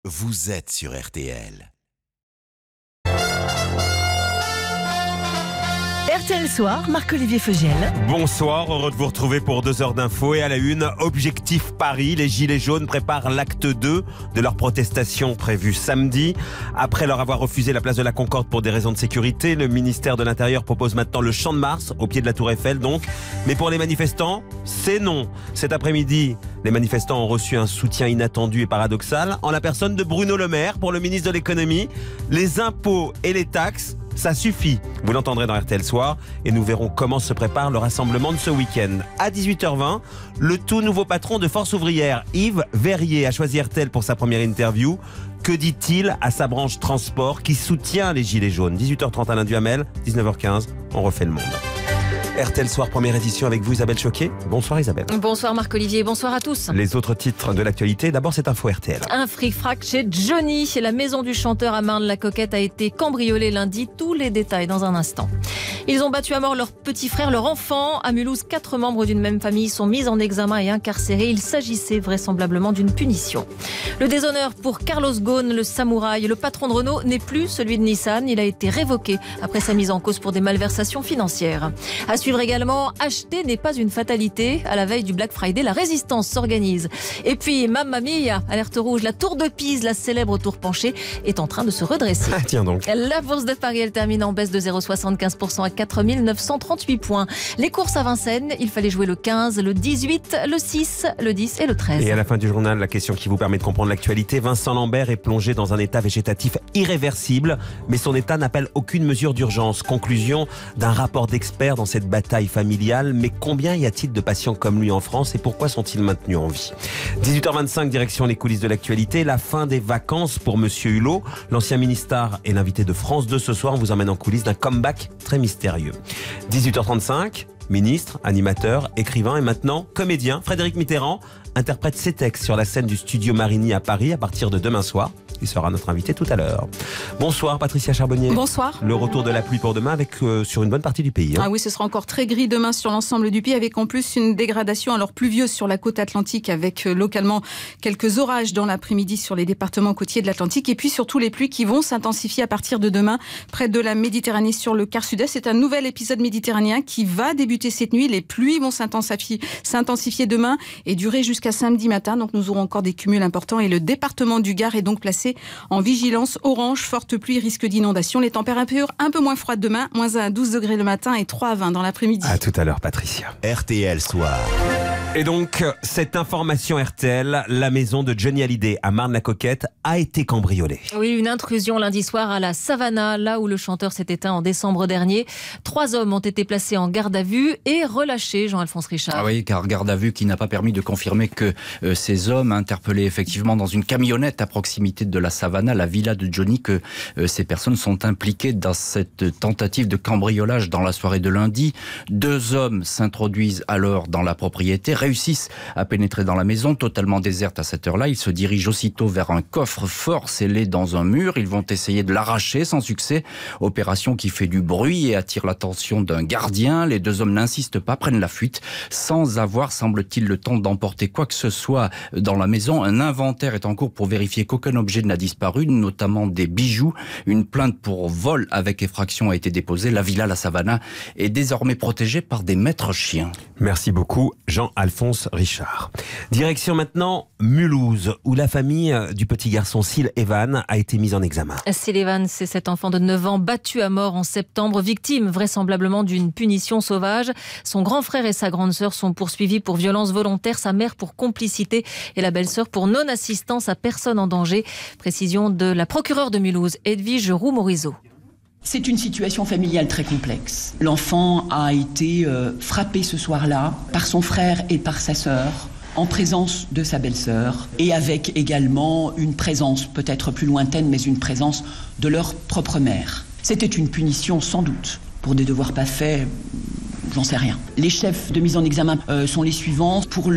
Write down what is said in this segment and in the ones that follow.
vous êtes sur RTL. RTL Soir, Marc-Olivier Fogiel. Bonsoir, heureux de vous retrouver pour 2 heures d'infos. Et à la une, Objectif Paris, les Gilets jaunes préparent l'acte 2 de leur protestation prévue samedi. Après leur avoir refusé la place de la Concorde pour des raisons de sécurité, le ministère de l'Intérieur propose maintenant le Champ de Mars, au pied de la Tour Eiffel donc. Mais pour les manifestants, c'est non. Cet après-midi, les manifestants ont reçu un soutien inattendu et paradoxal en la personne de Bruno Le Maire pour le ministre de l'Économie. Les impôts et les taxes, ça suffit. Vous l'entendrez dans RTL Soir et nous verrons comment se prépare le rassemblement de ce week-end. À 18h20, le tout nouveau patron de Force Ouvrière, Yves Verrier, a choisi RTL pour sa première interview. Que dit-il à sa branche transport qui soutient les Gilets jaunes? 18h30 Alain Duhamel, 19h15, on refait le monde. RTL Soir, première édition avec vous Isabelle Choquet. Bonsoir Isabelle. Bonsoir Marc-Olivier, bonsoir à tous. Les autres titres de l'actualité, d'abord cette info RTL. Un fric-frac chez Johnny. La maison du chanteur à Marne-la-Coquette a été cambriolée lundi. Tous les détails dans un instant. Ils ont battu à mort leur petit frère, leur enfant. À Mulhouse, 4 membres d'une même famille sont mis en examen et incarcérés. Il s'agissait vraisemblablement d'une punition. Le déshonneur pour Carlos Ghosn, le samouraï. Le patron de Renault n'est plus celui de Nissan. Il a été révoqué après sa mise en cause pour des malversations financières. À suivre également, acheter n'est pas une fatalité. À la veille du Black Friday, la résistance s'organise. Et puis, Mamma Mia, alerte rouge, la tour de Pise, la célèbre tour penchée, est en train de se redresser. Ah, tiens donc. La bourse de Paris, elle termine en baisse de 0,75% à 4 938 points. Les courses à Vincennes, il fallait jouer le 15, le 18, le 6, le 10 et le 13. Et à la fin du journal, la question qui vous permet de comprendre l'actualité, Vincent Lambert est plongé dans un état végétatif irréversible, mais son état n'appelle aucune mesure d'urgence. Conclusion d'un rapport d'experts dans cette bataille familiale. Mais combien y a-t-il de patients comme lui en France et pourquoi sont-ils maintenus en vie? 18h25, direction les coulisses de l'actualité. La fin des vacances pour Monsieur Hulot. L'ancien ministre est l'invité de France 2 ce soir. On vous emmène en coulisses d'un comeback très mystérieux. 18h35, ministre, animateur, écrivain et maintenant comédien. Frédéric Mitterrand interprète ses textes sur la scène du Studio Marigny à Paris à partir de demain soir. Il sera notre invité tout à l'heure. Bonsoir Patricia Charbonnier. Bonsoir. Le retour de la pluie pour demain avec sur une bonne partie du pays. Ah oui, ce sera encore très gris demain sur l'ensemble du pays avec en plus une dégradation alors pluvieuse sur la côte atlantique avec localement quelques orages dans l'après-midi sur les départements côtiers de l'Atlantique et puis surtout les pluies qui vont s'intensifier à partir de demain près de la Méditerranée sur le quart sud-est. C'est un nouvel épisode méditerranéen qui va débuter cette nuit. Les pluies vont s'intensifier demain et durer jusqu'à samedi matin. Donc nous aurons encore des cumuls importants et le département du Gard est donc placé en vigilance orange, forte pluie, risque d'inondation. Les températures un peu moins froides demain, moins 1 à 12 degrés le matin et 3 à 20 dans l'après-midi. À tout à l'heure Patricia. RTL Soir. Et donc, cette information RTL, la maison de Johnny Hallyday à Marne-la-Coquette a été cambriolée. Oui, une intrusion lundi soir à la Savannah, là où le chanteur s'est éteint en décembre dernier. 3 hommes ont été placés en garde à vue et relâchés, Jean-Alphonse Richard. Ah oui, car garde à vue qui n'a pas permis de confirmer que ces hommes interpellés effectivement dans une camionnette à proximité de la Savannah, la villa de Johnny, que ces personnes sont impliquées dans cette tentative de cambriolage dans la soirée de lundi. 2 hommes s'introduisent alors dans la propriété, réussissent à pénétrer dans la maison, totalement déserte à cette heure-là. Ils se dirigent aussitôt vers un coffre-fort scellé dans un mur. Ils vont essayer de l'arracher sans succès. Opération qui fait du bruit et attire l'attention d'un gardien. Les 2 hommes n'insistent pas, prennent la fuite sans avoir, semble-t-il, le temps d'emporter quoi que ce soit dans la maison. Un inventaire est en cours pour vérifier qu'aucun objet n'a disparu, notamment des bijoux. Une plainte pour vol avec effraction a été déposée. La villa La Savannah est désormais protégée par des maîtres chiens. Merci beaucoup Jean-Alphonse Richard. Direction maintenant Mulhouse, où la famille du petit garçon Syl Evan a été mise en examen. Syl Evan, c'est cet enfant de 9 ans battu à mort en septembre, victime vraisemblablement d'une punition sauvage. Son grand frère et sa grande sœur sont poursuivis pour violence volontaire, sa mère pour complicité et la belle-sœur pour non-assistance à personne en danger. Précision de la procureure de Mulhouse, Edwige Roux-Morizot. C'est une situation familiale très complexe. L'enfant a été frappé ce soir-là par son frère et par sa sœur, en présence de sa belle-sœur, et avec également une présence peut-être plus lointaine, mais une présence de leur propre mère. C'était une punition sans doute pour des devoirs pas faits. J'en sais rien. Les chefs de mise en examen sont les suivants. Pour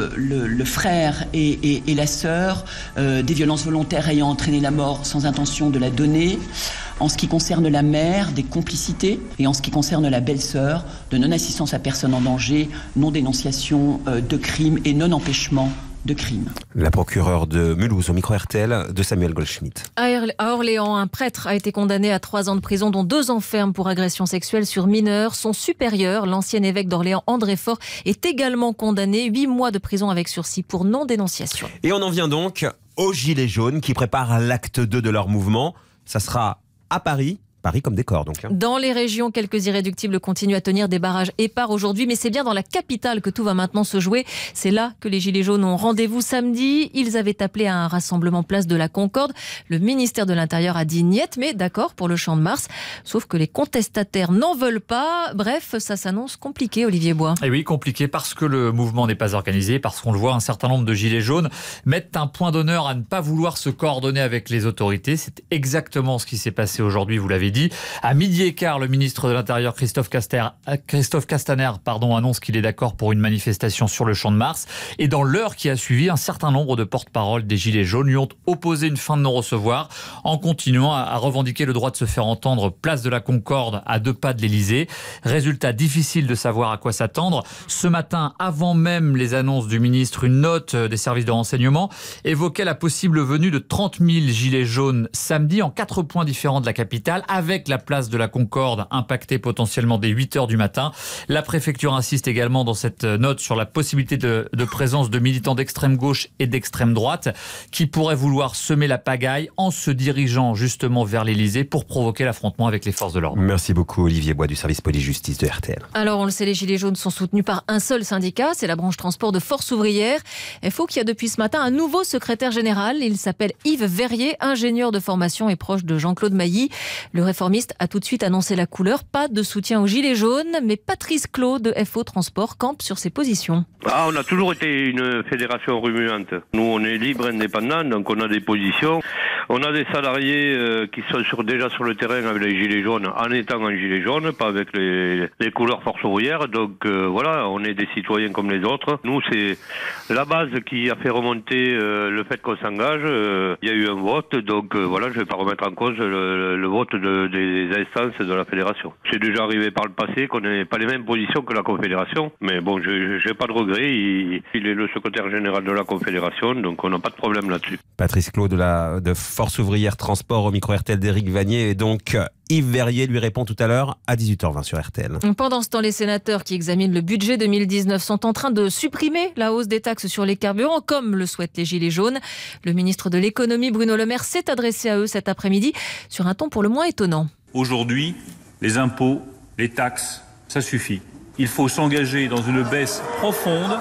le frère et la sœur, des violences volontaires ayant entraîné la mort sans intention de la donner. En ce qui concerne la mère, des complicités. Et en ce qui concerne la belle-sœur, de non-assistance à personne en danger, non-dénonciation de crime et non-empêchement de crime. La procureure de Mulhouse au micro RTL de Samuel Goldschmidt. À Orléans, un prêtre a été condamné à 3 ans de prison, dont 2 ans ferme pour agression sexuelle sur mineurs. Son supérieur, l'ancien évêque d'Orléans, André Faure, est également condamné. 8 mois de prison avec sursis pour non-dénonciation. Et on en vient donc aux Gilets jaunes qui préparent l'acte 2 de leur mouvement. Ça sera à Paris. Paris comme décor donc. Dans les régions, quelques irréductibles continuent à tenir des barrages épars aujourd'hui, mais c'est bien dans la capitale que tout va maintenant se jouer. C'est là que les Gilets jaunes ont rendez-vous samedi. Ils avaient appelé à un rassemblement place de la Concorde. Le ministère de l'Intérieur a dit niet, mais d'accord pour le Champ de Mars. Sauf que les contestataires n'en veulent pas. Bref, ça s'annonce compliqué, Olivier Bois. Et oui, compliqué parce que le mouvement n'est pas organisé, parce qu'on le voit, un certain nombre de Gilets jaunes mettent un point d'honneur à ne pas vouloir se coordonner avec les autorités. C'est exactement ce qui s'est passé aujourd'hui, vous l'avez dit. À 12h15, le ministre de l'Intérieur, Christophe Castaner, annonce qu'il est d'accord pour une manifestation sur le Champ de Mars. Et dans l'heure qui a suivi, un certain nombre de porte-parole des Gilets jaunes lui ont opposé une fin de non-recevoir en continuant à revendiquer le droit de se faire entendre place de la Concorde à 2 pas de l'Élysée. Résultat, difficile de savoir à quoi s'attendre. Ce matin, avant même les annonces du ministre, une note des services de renseignement évoquait la possible venue de 30 000 Gilets jaunes samedi en 4 points différents de la capitale, avec la place de la Concorde impactée potentiellement dès 8h du matin. La préfecture insiste également dans cette note sur la possibilité de présence de militants d'extrême gauche et d'extrême droite qui pourraient vouloir semer la pagaille en se dirigeant justement vers l'Élysée pour provoquer l'affrontement avec les forces de l'ordre. Merci beaucoup Olivier Bois du service police-justice de RTL. Alors on le sait, les Gilets jaunes sont soutenus par un seul syndicat, c'est la branche transport de Force ouvrière. FO qui a depuis ce matin un nouveau secrétaire général. Il s'appelle Yves Verrier, ingénieur de formation et proche de Jean-Claude Mailly. Le réformiste a tout de suite annoncé la couleur. Pas de soutien aux Gilets jaunes, mais Patrice Clos de FO Transport campe sur ses positions. On a toujours été une fédération remuante. Nous, on est libre, indépendant, donc on a des positions. On a des salariés qui sont déjà sur le terrain avec les Gilets jaunes, en étant en Gilets jaunes, pas avec les couleurs Force ouvrière. Donc voilà, on est des citoyens comme les autres. Nous, c'est la base qui a fait remonter le fait qu'on s'engage. Il y a eu un vote, donc voilà, je ne vais pas remettre en cause le vote des instances de la fédération. C'est déjà arrivé par le passé qu'on n'ait pas les mêmes positions que la Confédération, mais bon, je n'ai pas de regret. Il est le secrétaire général de la Confédération, donc on n'a pas de problème là-dessus. Patrice Clos de Force ouvrière transport au micro RTL d'Éric Vanier, et donc Yves Verrier lui répond tout à l'heure à 18h20 sur RTL. Pendant ce temps, les sénateurs qui examinent le budget 2019 sont en train de supprimer la hausse des taxes sur les carburants, comme le souhaitent les Gilets jaunes. Le ministre de l'économie, Bruno Le Maire, s'est adressé à eux cet après-midi sur un ton pour le moins étonnant. Aujourd'hui, les impôts, les taxes, ça suffit. Il faut s'engager dans une baisse profonde,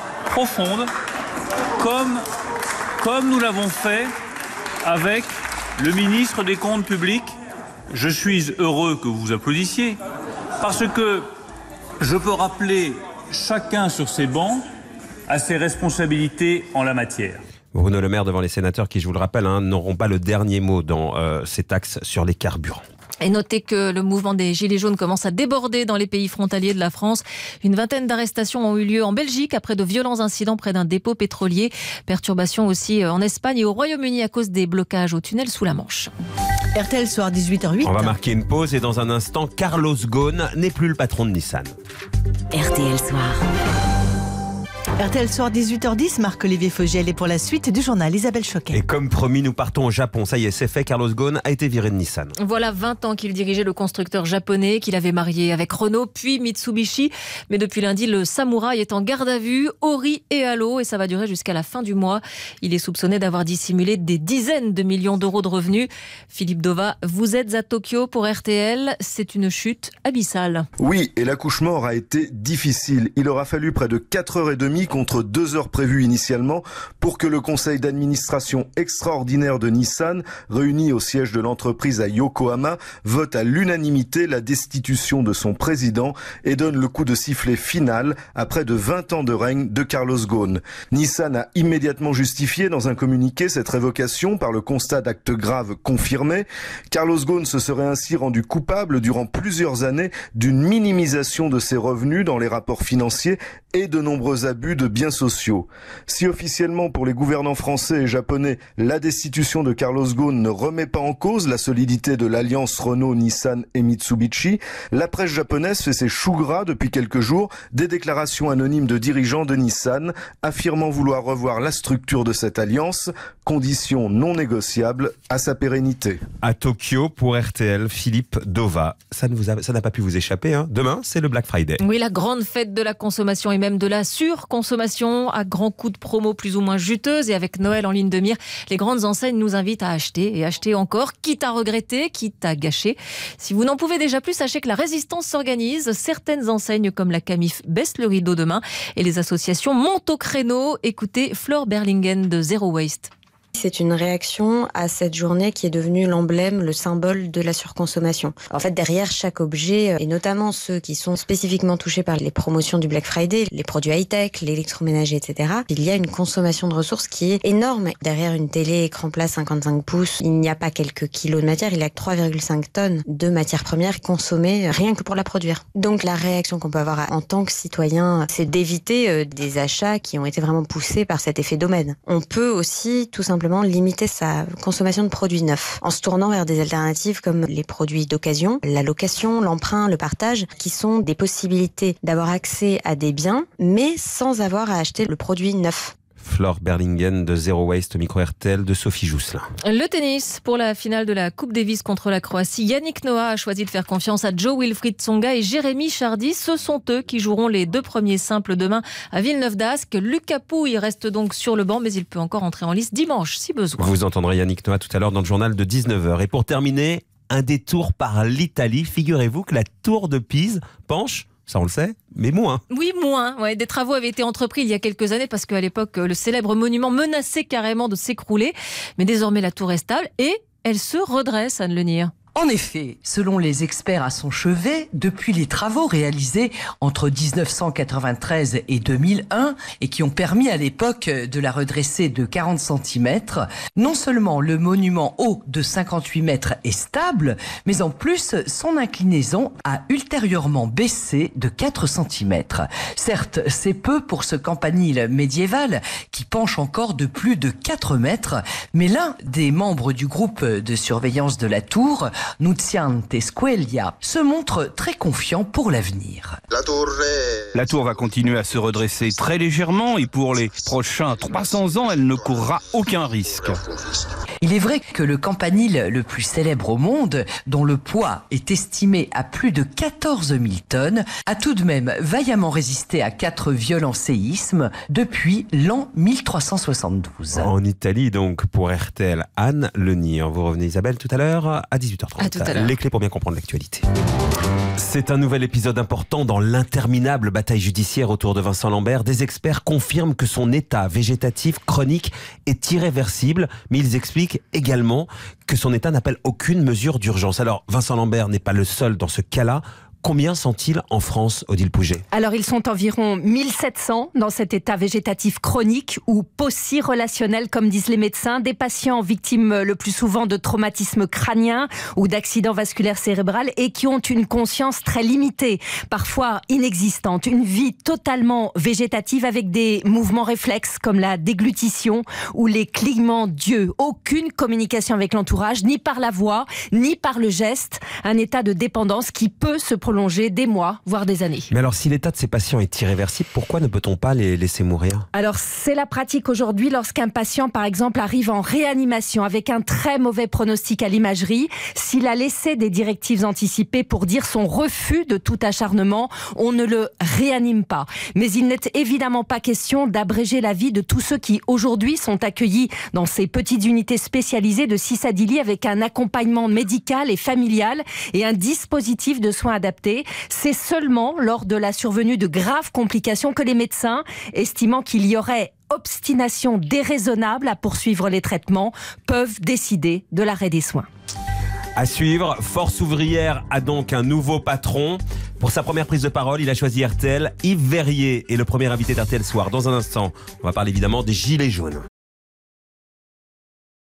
comme nous l'avons fait avec le ministre des Comptes publics. Je suis heureux que vous applaudissiez, parce que je peux rappeler chacun sur ces bancs à ses responsabilités en la matière. Bruno Le Maire devant les sénateurs qui, je vous le rappelle, n'auront pas le dernier mot dans ces taxes sur les carburants. Et notez que le mouvement des Gilets jaunes commence à déborder dans les pays frontaliers de la France. Une vingtaine d'arrestations ont eu lieu en Belgique après de violents incidents près d'un dépôt pétrolier. Perturbations aussi en Espagne et au Royaume-Uni à cause des blocages au tunnel sous la Manche. RTL Soir, 18h08. On va marquer une pause et dans un instant, Carlos Ghosn n'est plus le patron de Nissan. RTL Soir. RTL Soir, 18h10, Marc-Olivier Fogiel. Et pour la suite du journal, Isabelle Choquet. Et comme promis, nous partons au Japon. Ça y est, c'est fait. Carlos Ghosn a été viré de Nissan. Voilà 20 ans qu'il dirigeait le constructeur japonais, qu'il avait marié avec Renault, puis Mitsubishi. Mais depuis lundi, le samouraï est en garde à vue, au riz et à l'eau. Et ça va durer jusqu'à la fin du mois. Il est soupçonné d'avoir dissimulé des dizaines de millions d'euros de revenus. Philippe Dova, vous êtes à Tokyo pour RTL. C'est une chute abyssale. Oui, et l'accouchement aura été difficile. Il aura fallu près de 4h30 contre 2 heures prévues initialement pour que le conseil d'administration extraordinaire de Nissan, réuni au siège de l'entreprise à Yokohama, vote à l'unanimité la destitution de son président et donne le coup de sifflet final après de 20 ans de règne de Carlos Ghosn. Nissan a immédiatement justifié dans un communiqué cette révocation par le constat d'actes graves confirmés. Carlos Ghosn se serait ainsi rendu coupable durant plusieurs années d'une minimisation de ses revenus dans les rapports financiers et de nombreux abus abus de biens sociaux. Si officiellement pour les gouvernants français et japonais, la destitution de Carlos Ghosn ne remet pas en cause la solidité de l'alliance Renault, Nissan et Mitsubishi, la presse japonaise fait ses choux gras depuis quelques jours des déclarations anonymes de dirigeants de Nissan affirmant vouloir revoir la structure de cette alliance, condition non négociable à sa pérennité. À Tokyo, pour RTL, Philippe Dova. Ça n'a pas pu vous échapper, hein. Demain, c'est le Black Friday. Oui, la grande fête de la consommation et même de la surconsommation à grands coups de promo plus ou moins juteuses. Et avec Noël en ligne de mire, les grandes enseignes nous invitent à acheter et acheter encore, quitte à regretter, quitte à gâcher. Si vous n'en pouvez déjà plus, sachez que la résistance s'organise. Certaines enseignes comme la Camif baissent le rideau demain et les associations montent au créneau. Écoutez Flore Berlingen de Zero Waste. C'est une réaction à cette journée qui est devenue l'emblème, le symbole de la surconsommation. En fait, derrière chaque objet, et notamment ceux qui sont spécifiquement touchés par les promotions du Black Friday, les produits high-tech, l'électroménager, etc., il y a une consommation de ressources qui est énorme. Derrière une télé écran plat 55 pouces, il n'y a pas quelques kilos de matière, il y a 3,5 tonnes de matières premières consommées rien que pour la produire. Donc la réaction qu'on peut avoir en tant que citoyen, c'est d'éviter des achats qui ont été vraiment poussés par cet effet d'aubaine. On peut aussi tout simplement limiter sa consommation de produits neufs en se tournant vers des alternatives comme les produits d'occasion, la location, l'emprunt, le partage, qui sont des possibilités d'avoir accès à des biens, mais sans avoir à acheter le produit neuf. Flore Berlingen de Zero Waste, micro RTL de Sophie Jousselin. Le tennis, pour la finale de la Coupe Davis contre la Croatie, Yannick Noah a choisi de faire confiance à Jo-Wilfried Tsonga et Jérémy Chardy. Ce sont eux qui joueront les 2 premiers simples demain à Villeneuve-d'Ascq. Lucas Pouille reste donc sur le banc, mais il peut encore entrer en lice dimanche si besoin. Vous entendrez Yannick Noah tout à l'heure dans le journal de 19h. Et pour terminer, un détour par l'Italie. Figurez-vous que la tour de Pise penche, ça on le sait, mais moins. Oui, moins. Ouais, des travaux avaient été entrepris il y a quelques années parce qu'à l'époque, le célèbre monument menaçait carrément de s'écrouler. Mais désormais, la tour est stable et elle se redresse, Anne Lenir. En effet, selon les experts à son chevet, depuis les travaux réalisés entre 1993 et 2001 et qui ont permis à l'époque de la redresser de 40 cm, non seulement le monument haut de 58 mètres est stable, mais en plus son inclinaison a ultérieurement baissé de 4 cm. Certes, c'est peu pour ce campanile médiéval qui penche encore de plus de 4 mètres, mais l'un des membres du groupe de surveillance de la tour, Nuziante Squeglia, se montre très confiant pour l'avenir. La tour va continuer à se redresser très légèrement et pour les prochains 300 ans, elle ne courra aucun risque. Il est vrai que le campanile le plus célèbre au monde, dont le poids est estimé à plus de 14 000 tonnes, a tout de même vaillamment résisté à 4 violents séismes depuis l'an 1372. En Italie, donc, pour RTL, Anne Lenir. Vous revenez, Isabelle, tout à l'heure à 18h30. À tout à l'heure. Les clés pour bien comprendre l'actualité. C'est un nouvel épisode important dans l'interminable bataille judiciaire autour de Vincent Lambert. Des experts confirment que son état végétatif chronique est irréversible, mais ils expliquent également que son état n'appelle aucune mesure d'urgence. Alors, Vincent Lambert n'est pas le seul dans ce cas-là. Combien sont-ils en France, Odile Pouget? Alors, ils sont environ 1700 dans cet état végétatif chronique ou post-relationnel, comme disent les médecins. Des patients victimes le plus souvent de traumatismes crâniens ou d'accidents vasculaires cérébrales et qui ont une conscience très limitée, parfois inexistante. Une vie totalement végétative avec des mouvements réflexes comme la déglutition ou les clignements d'yeux. Aucune communication avec l'entourage, ni par la voix, ni par le geste. Un état de dépendance qui peut se prolonger des mois, voire des années. Mais alors, si l'état de ces patients est irréversible, pourquoi ne peut-on pas les laisser mourir? Alors, c'est la pratique aujourd'hui lorsqu'un patient, par exemple, arrive en réanimation avec un très mauvais pronostic à l'imagerie. S'il a laissé des directives anticipées pour dire son refus de tout acharnement, on ne le réanime pas. Mais il n'est évidemment pas question d'abréger la vie de tous ceux qui, aujourd'hui, sont accueillis dans ces petites unités spécialisées de 6 à 10 lits avec un accompagnement médical et familial et un dispositif de soins adaptés. C'est seulement lors de la survenue de graves complications que les médecins, estimant qu'il y aurait obstination déraisonnable à poursuivre les traitements, peuvent décider de l'arrêt des soins. À suivre, Force ouvrière a donc un nouveau patron. Pour sa première prise de parole, il a choisi RTL. Yves Verrier est le premier invité d'RTL Soir. Dans un instant, on va parler évidemment des Gilets jaunes.